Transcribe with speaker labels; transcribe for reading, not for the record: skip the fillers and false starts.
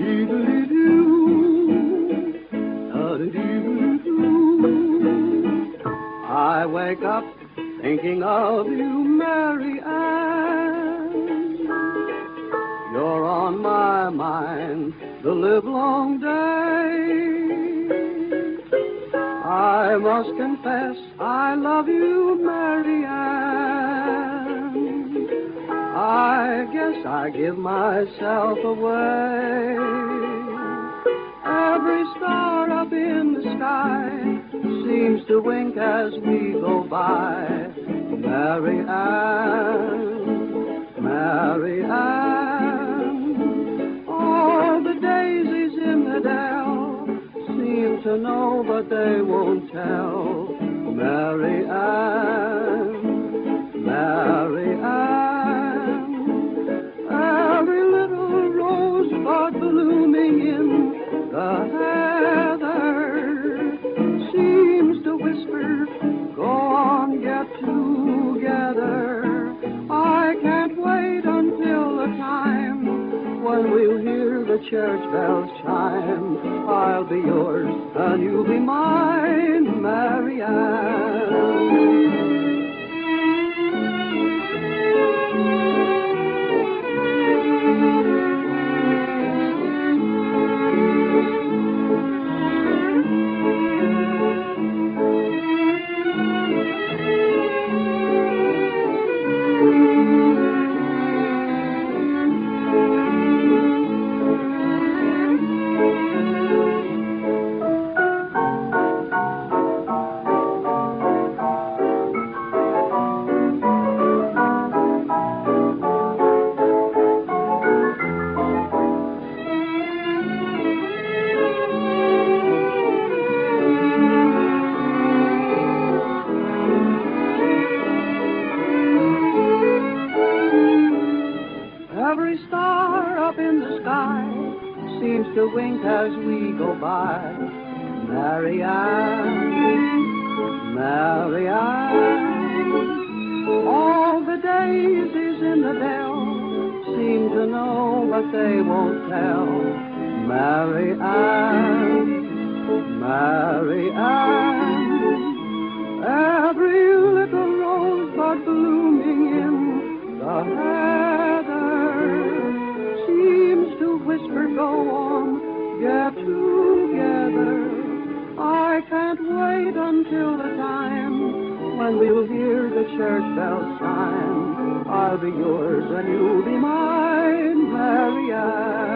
Speaker 1: I wake up thinking of you, Mary Ann. You're on my mind the livelong day. I must confess I love you, Mary Ann. I guess I give myself away. Every star up in the sky seems to wink as we go by. Mary Ann, Mary Ann. All the daisies in the dell seem to know, but they won't tell. Mary Ann, Mary Ann. Every little rosebud blooming in the heather seems to whisper, go on, get together. I can't wait until the time when we'll hear the church bells chime. I'll be yours and you'll be mine, Mary Ann. Every star up in the sky seems to wink as we go by. Mary Ann, Mary Ann. All the daisies in the dell seem to know, but they won't tell. Mary Ann, Mary Ann. Every little rosebud blooming in the heather seems to whisper, go on, get together. I can't wait until the time when we'll hear the church bells chime. I'll be yours and you'll be mine, Mary Ann.